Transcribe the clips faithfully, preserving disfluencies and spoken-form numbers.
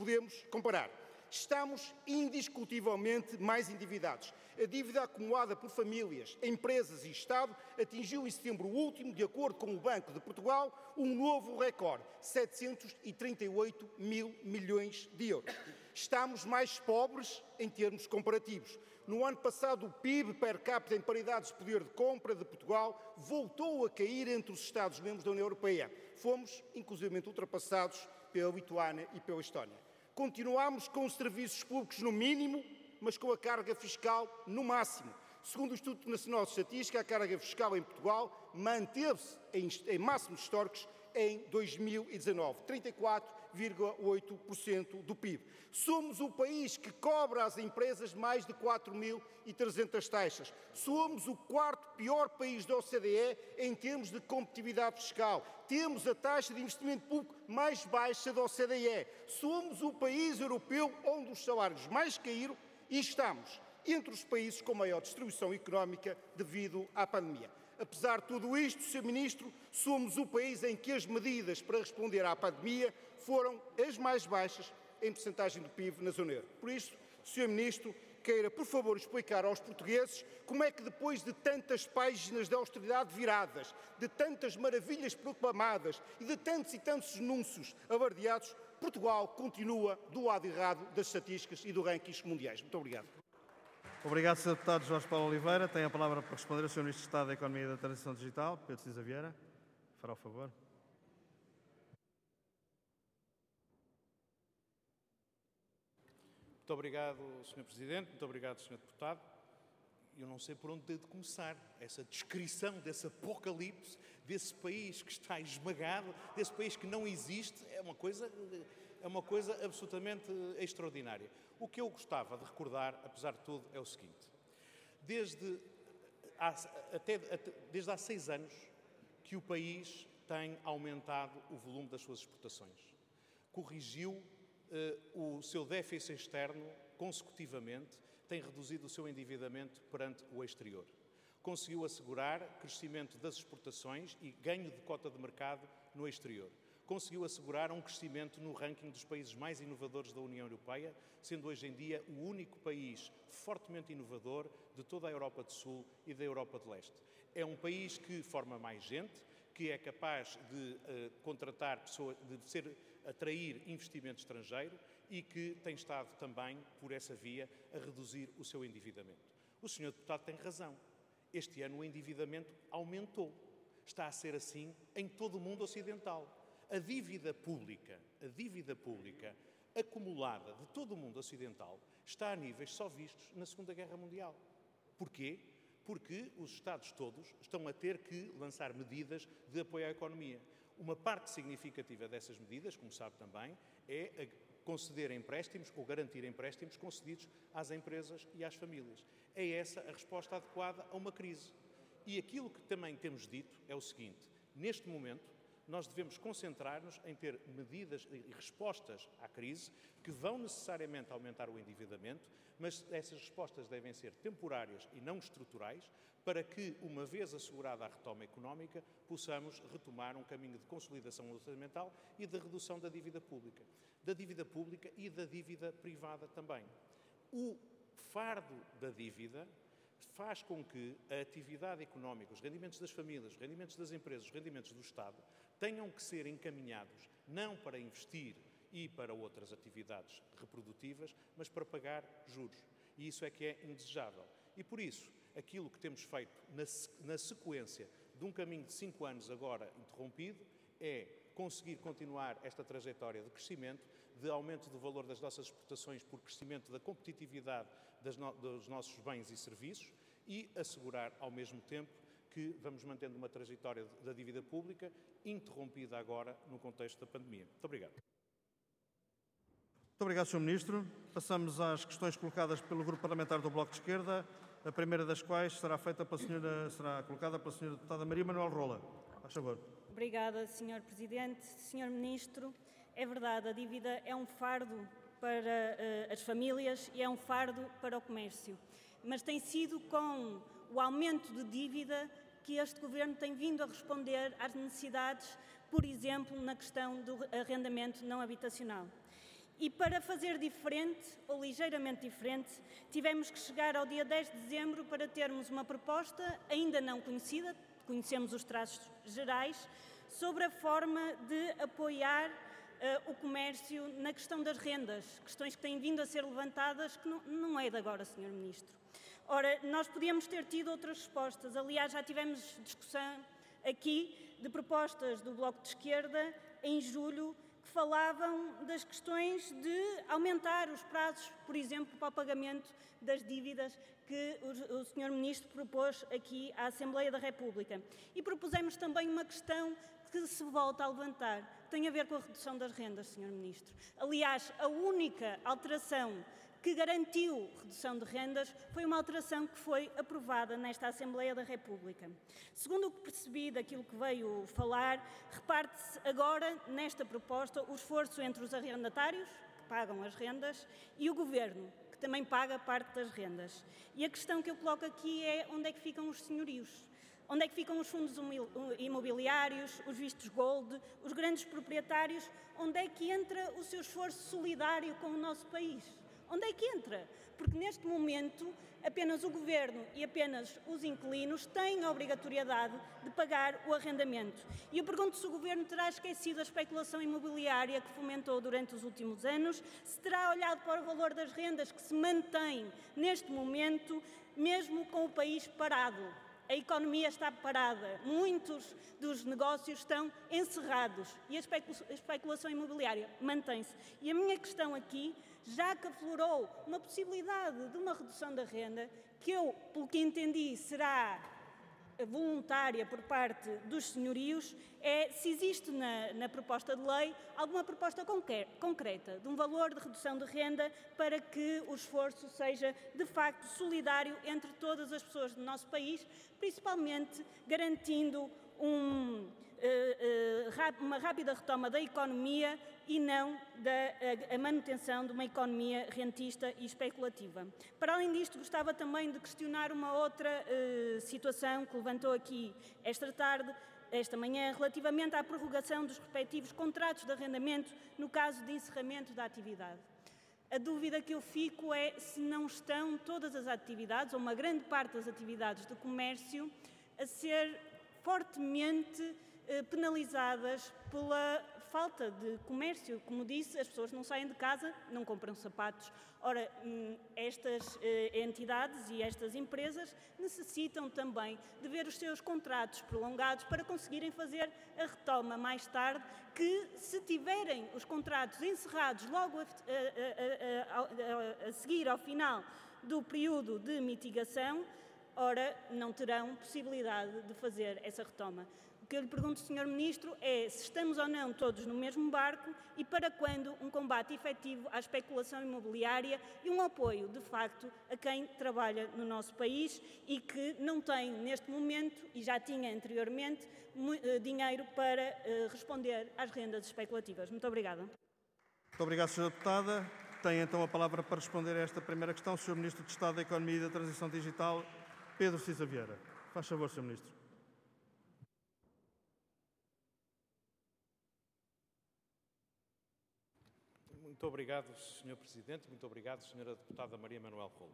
podemos comparar. Estamos indiscutivelmente mais endividados. A dívida acumulada por famílias, empresas e Estado atingiu em setembro último, de acordo com o Banco de Portugal, um novo recorde, setecentos e trinta e oito mil milhões de euros. Estamos mais pobres em termos comparativos. No ano passado, o P I B per capita em paridades de poder de compra de Portugal voltou a cair entre os Estados-membros da União Europeia. Fomos, inclusivamente, ultrapassados pela Lituânia e pela Estónia. Continuamos com os serviços públicos no mínimo, mas com a carga fiscal no máximo. Segundo o Instituto Nacional de Estatística, a carga fiscal em Portugal manteve-se em, em máximos históricos em dois mil e dezanove, trinta e quatro vírgula oito por cento do P I B. Somos o país que cobra às empresas mais de quatro mil e trezentas taxas. Somos o quarto pior país da O C D E em termos de competitividade fiscal. Temos a taxa de investimento público mais baixa da O C D E. Somos o país europeu onde os salários mais caíram e estamos entre os países com maior distribuição económica devido à pandemia. Apesar de tudo isto, senhor Ministro, somos o país em que as medidas para responder à pandemia foram as mais baixas em percentagem do P I B na zona euro. Por isso, senhor Ministro, queira, por favor, explicar aos portugueses como é que depois de tantas páginas de austeridade viradas, de tantas maravilhas proclamadas e de tantos e tantos anúncios alardeados, Portugal continua do lado errado das estatísticas e dos rankings mundiais. Muito obrigado. Obrigado, senhor Deputado Jorge Paulo Oliveira. Tem a palavra para responder o senhor Ministro de Estado da Economia e da Transição Digital, Pedro Cisa Vieira. Fará o favor. Muito obrigado, senhor Presidente. Muito obrigado, senhor Deputado. Eu não sei por onde ter de começar. Essa descrição desse apocalipse, desse país que está esmagado, desse país que não existe, é uma coisa... é uma coisa absolutamente extraordinária. O que eu gostava de recordar, apesar de tudo, é o seguinte. Desde há, até, até, desde há seis anos que o país tem aumentado o volume das suas exportações. Corrigiu eh, o seu déficit externo consecutivamente, tem reduzido o seu endividamento perante o exterior. Conseguiu assegurar crescimento das exportações e ganho de cota de mercado no exterior. Conseguiu assegurar um crescimento no ranking dos países mais inovadores da União Europeia, sendo hoje em dia o único país fortemente inovador de toda a Europa do Sul e da Europa de Leste. É um país que forma mais gente, que é capaz de uh, contratar pessoas, de ser, atrair investimento estrangeiro e que tem estado também, por essa via, a reduzir o seu endividamento. O senhor Deputado tem razão. Este ano o endividamento aumentou. Está a ser assim em todo o mundo ocidental. A dívida pública, a dívida pública acumulada de todo o mundo ocidental está a níveis só vistos na Segunda Guerra Mundial. Porquê? Porque os Estados todos estão a ter que lançar medidas de apoio à economia. Uma parte significativa dessas medidas, como sabe também, é conceder empréstimos ou garantir empréstimos concedidos às empresas e às famílias. É essa a resposta adequada a uma crise. E aquilo que também temos dito é o seguinte: neste momento, nós devemos concentrar-nos em ter medidas e respostas à crise que vão necessariamente aumentar o endividamento, mas essas respostas devem ser temporárias e não estruturais, para que, uma vez assegurada a retoma económica, possamos retomar um caminho de consolidação orçamental e de redução da dívida pública. Da dívida pública e da dívida privada também. O fardo da dívida faz com que a atividade económica, os rendimentos das famílias, os rendimentos das empresas, os rendimentos do Estado, tenham que ser encaminhados não para investir e para outras atividades reprodutivas, mas para pagar juros. E isso é que é indesejável. E por isso, aquilo que temos feito na, na sequência de um caminho de cinco anos agora interrompido é conseguir continuar esta trajetória de crescimento, de aumento do valor das nossas exportações por crescimento da competitividade das no, dos nossos bens e serviços e assegurar ao mesmo tempo que vamos mantendo uma trajetória da dívida pública interrompida agora no contexto da pandemia. Muito obrigado. Muito obrigado, senhor Ministro. Passamos às questões colocadas pelo Grupo Parlamentar do Bloco de Esquerda, a primeira das quais será feita pela senhora, será colocada pela senhora Deputada Maria Manuel Rola. Faz favor. Obrigada, senhor Presidente. senhor Ministro, é verdade, a dívida é um fardo para uh, as famílias e é um fardo para o comércio. Mas tem sido com o aumento de dívida que este Governo tem vindo a responder às necessidades, por exemplo, na questão do arrendamento não habitacional. E para fazer diferente, ou ligeiramente diferente, tivemos que chegar ao dia dez de dezembro para termos uma proposta ainda não conhecida, conhecemos os traços gerais, sobre a forma de apoiar uh, o comércio na questão das rendas, questões que têm vindo a ser levantadas, que não, não é de agora, senhor Ministro. Ora, nós podíamos ter tido outras respostas, aliás, já tivemos discussão aqui de propostas do Bloco de Esquerda em julho, que falavam das questões de aumentar os prazos, por exemplo, para o pagamento das dívidas que o senhor Ministro propôs aqui à Assembleia da República. E propusemos também uma questão que se volta a levantar, que tem a ver com a redução das rendas, senhor Ministro. Aliás, a única alteração que garantiu redução de rendas foi uma alteração que foi aprovada nesta Assembleia da República. Segundo o que percebi daquilo que veio falar, reparte-se agora, nesta proposta, o esforço entre os arrendatários, que pagam as rendas, e o Governo, que também paga parte das rendas. E a questão que eu coloco aqui é onde é que ficam os senhorios? Onde é que ficam os fundos imobiliários, os vistos gold, os grandes proprietários? Onde é que entra o seu esforço solidário com o nosso país? Onde é que entra? Porque neste momento apenas o Governo e apenas os inquilinos têm a obrigatoriedade de pagar o arrendamento. E eu pergunto se o Governo terá esquecido a especulação imobiliária que fomentou durante os últimos anos, se terá olhado para o valor das rendas que se mantém neste momento, mesmo com o país parado. A economia está parada, muitos dos negócios estão encerrados e a especulação imobiliária mantém-se. E a minha questão aqui, já que aflorou uma possibilidade de uma redução da renda, que eu, pelo que entendi, será voluntária por parte dos senhorios, é se existe na, na proposta de lei alguma proposta concreta de um valor de redução de renda para que o esforço seja de facto solidário entre todas as pessoas do nosso país, principalmente garantindo um, uh, uh, uma rápida retoma da economia e não da a, a manutenção de uma economia rentista e especulativa. Para além disto, gostava também de questionar uma outra uh, situação que levantou aqui esta tarde, esta manhã, relativamente à prorrogação dos respectivos contratos de arrendamento no caso de encerramento da atividade. A dúvida que eu fico é se não estão todas as atividades, ou uma grande parte das atividades de comércio, a ser fortemente eh, penalizadas pela falta de comércio. Como disse, as pessoas não saem de casa, não compram sapatos. Ora, estas eh, entidades e estas empresas necessitam também de ver os seus contratos prolongados para conseguirem fazer a retoma mais tarde, que se tiverem os contratos encerrados logo a, a, a, a, a seguir ao final do período de mitigação, ora, não terão possibilidade de fazer essa retoma. O que eu lhe pergunto, senhor Ministro, é se estamos ou não todos no mesmo barco e para quando um combate efetivo à especulação imobiliária e um apoio, de facto, a quem trabalha no nosso país e que não tem, neste momento, e já tinha anteriormente, dinheiro para responder às rendas especulativas. Muito obrigada. Muito obrigado, senhora Deputada. Tem então a palavra para responder a esta primeira questão o senhor Ministro de Estado da Economia e da Transição Digital, Pedro Cisa Vieira. Faz favor, senhor Ministro. Muito obrigado, senhor Presidente. Muito obrigado, senhora Deputada Maria Manuel Rola.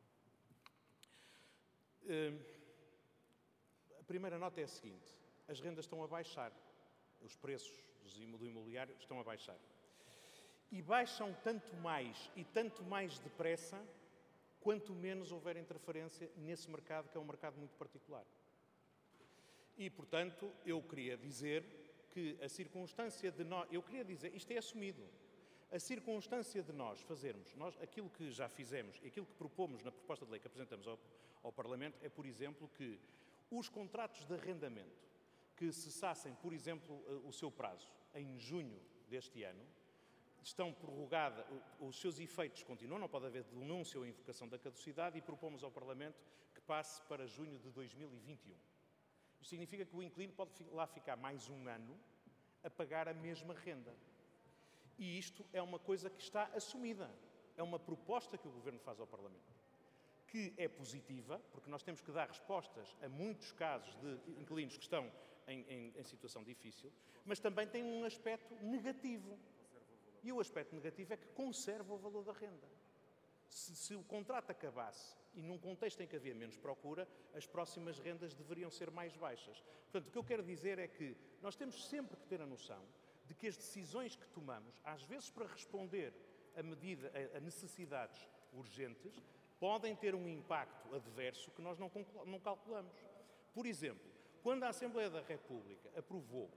A primeira nota é a seguinte. As rendas estão a baixar. Os preços do imobiliário estão a baixar. E baixam tanto mais e tanto mais depressa quanto menos houver interferência nesse mercado, que é um mercado muito particular. E, portanto, eu queria dizer que a circunstância de nós... Eu queria dizer, isto é assumido, a circunstância de nós fazermos, nós, aquilo que já fizemos e aquilo que propomos na proposta de lei que apresentamos ao, ao Parlamento é, por exemplo, que os contratos de arrendamento que cessassem, por exemplo, o seu prazo em junho deste ano, estão prorrogados, os seus efeitos continuam, não pode haver denúncia ou invocação da caducidade e propomos ao Parlamento que passe para junho de dois mil e vinte e um. Isto significa que o inquilino pode lá ficar mais um ano a pagar a mesma renda. E isto é uma coisa que está assumida. É uma proposta que o Governo faz ao Parlamento, que é positiva, porque nós temos que dar respostas a muitos casos de inquilinos que estão em, em, em situação difícil, mas também tem um aspecto negativo. E o aspecto negativo é que conserva o valor da renda. Se, se o contrato acabasse e num contexto em que havia menos procura, as próximas rendas deveriam ser mais baixas. Portanto, o que eu quero dizer é que nós temos sempre que ter a noção de que as decisões que tomamos, às vezes para responder a, medida, a necessidades urgentes, podem ter um impacto adverso que nós não, não calculamos. Por exemplo, quando a Assembleia da República aprovou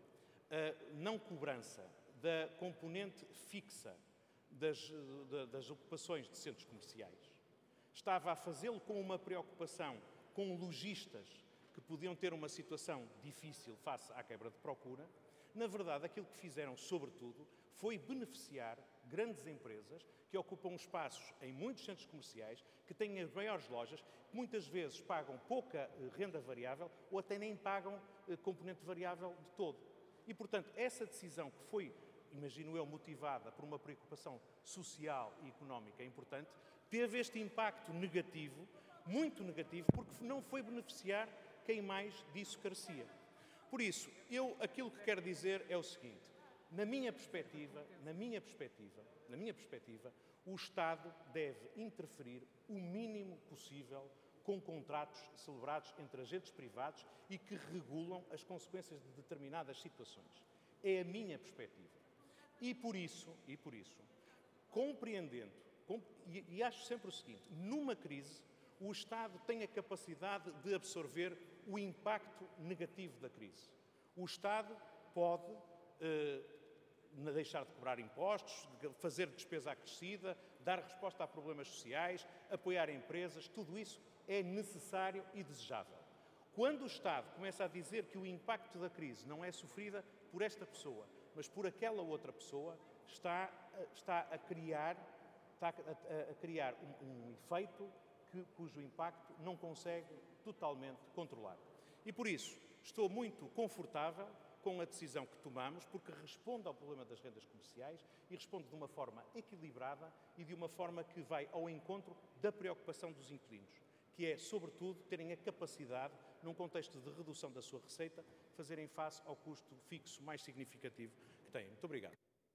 a não cobrança da componente fixa das, das ocupações de centros comerciais, estava a fazê-lo com uma preocupação com lojistas que podiam ter uma situação difícil face à quebra de procura. Na verdade, aquilo que fizeram, sobretudo, foi beneficiar grandes empresas que ocupam espaços em muitos centros comerciais, que têm as maiores lojas, que muitas vezes pagam pouca renda variável ou até nem pagam componente variável de todo. E, portanto, essa decisão que foi, imagino eu, motivada por uma preocupação social e económica importante, teve este impacto negativo, muito negativo, porque não foi beneficiar quem mais disso carecia. Por isso, eu aquilo que quero dizer é o seguinte: na minha perspectiva, na minha perspectiva, na minha perspectiva, o Estado deve interferir o mínimo possível com contratos celebrados entre agentes privados e que regulam as consequências de determinadas situações. É a minha perspectiva. E por isso, e por isso, compreendendo, e, e acho sempre o seguinte: numa crise, o Estado tem a capacidade de absorver o impacto negativo da crise. O Estado pode eh, deixar de cobrar impostos, fazer despesa acrescida, dar resposta a problemas sociais, apoiar empresas, tudo isso é necessário e desejável. Quando o Estado começa a dizer que o impacto da crise não é sofrida por esta pessoa, mas por aquela outra pessoa, está, está a criar, está a, a criar um, um efeito que, cujo impacto não consegue totalmente controlar. E por isso estou muito confortável com a decisão que tomamos, porque responde ao problema das rendas comerciais e responde de uma forma equilibrada e de uma forma que vai ao encontro da preocupação dos inquilinos, que é, sobretudo, terem a capacidade, num contexto de redução da sua receita, fazerem face ao custo fixo mais significativo que têm. Muito obrigado.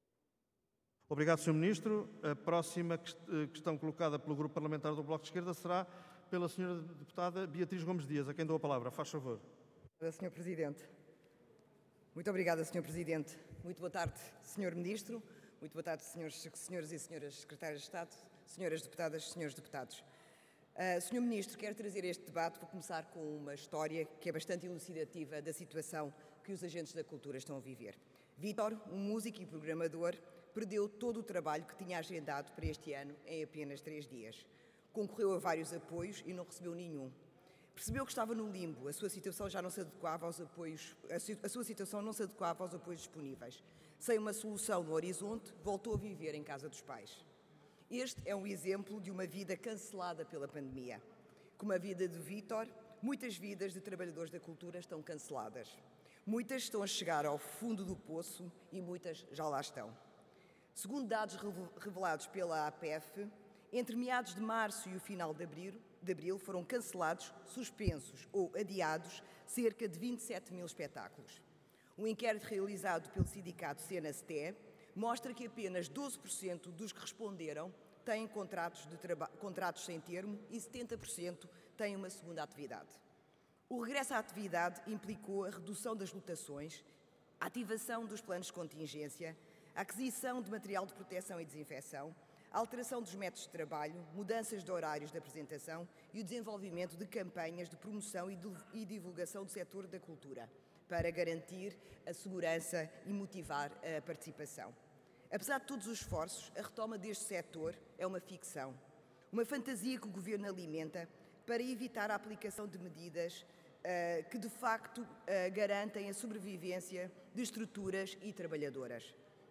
Obrigado, senhor Ministro. A próxima questão colocada pelo Grupo Parlamentar do Bloco de Esquerda será pela senhora deputada Beatriz Gomes Dias, a quem dou a palavra. Faz favor. senhor Presidente. Muito obrigada, senhor Presidente. Muito boa tarde, senhor Ministro. Muito boa tarde, senhores, senhores e senhoras Secretárias de Estado, senhoras deputadas, senhores deputados. Uh, senhor Ministro, quero trazer este debate, vou começar com uma história que é bastante elucidativa da situação que os agentes da cultura estão a viver. Vítor, um músico e programador, perdeu todo o trabalho que tinha agendado para este ano em apenas três dias. Concorreu a vários apoios e não recebeu nenhum. Percebeu que estava no limbo, a sua situação já não se adequava aos apoios, a sua situação não se adequava aos apoios disponíveis. Sem uma solução no horizonte, voltou a viver em casa dos pais. Este é um exemplo de uma vida cancelada pela pandemia. Como a vida de Vítor, muitas vidas de trabalhadores da cultura estão canceladas. Muitas estão a chegar ao fundo do poço e muitas já lá estão. Segundo dados revelados pela A P E F, entre meados de março e o final de abril, de abril foram cancelados, suspensos ou adiados cerca de vinte e sete mil espetáculos. Um inquérito realizado pelo sindicato C N S T mostra que apenas doze por cento dos que responderam têm contratos, de contratos sem termo e setenta por cento têm uma segunda atividade. O regresso à atividade implicou a redução das lotações, a ativação dos planos de contingência, a aquisição de material de proteção e desinfecção, a alteração dos métodos de trabalho, mudanças de horários de apresentação e o desenvolvimento de campanhas de promoção e divulgação do setor da cultura, para garantir a segurança e motivar a participação. Apesar de todos os esforços, a retoma deste setor é uma ficção, uma fantasia que o Governo alimenta para evitar a aplicação de medidas uh, que, de facto, uh, garantem a sobrevivência de estruturas e trabalhadoras.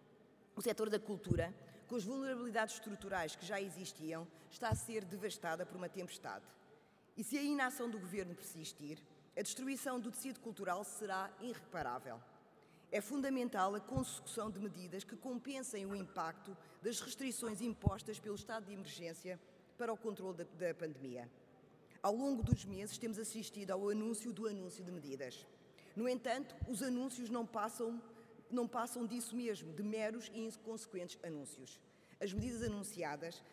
O setor da cultura, com as vulnerabilidades estruturais que já existiam, está a ser devastada por uma tempestade. E se a inação do Governo persistir, a destruição do tecido cultural será irreparável. É fundamental a consecução de medidas que compensem o impacto das restrições impostas pelo estado de emergência para o controle da, da pandemia. Ao longo dos meses temos assistido ao anúncio do anúncio de medidas. No entanto, os anúncios não passam não passam disso mesmo, de meros e inconsequentes anúncios. As medidas anunciadas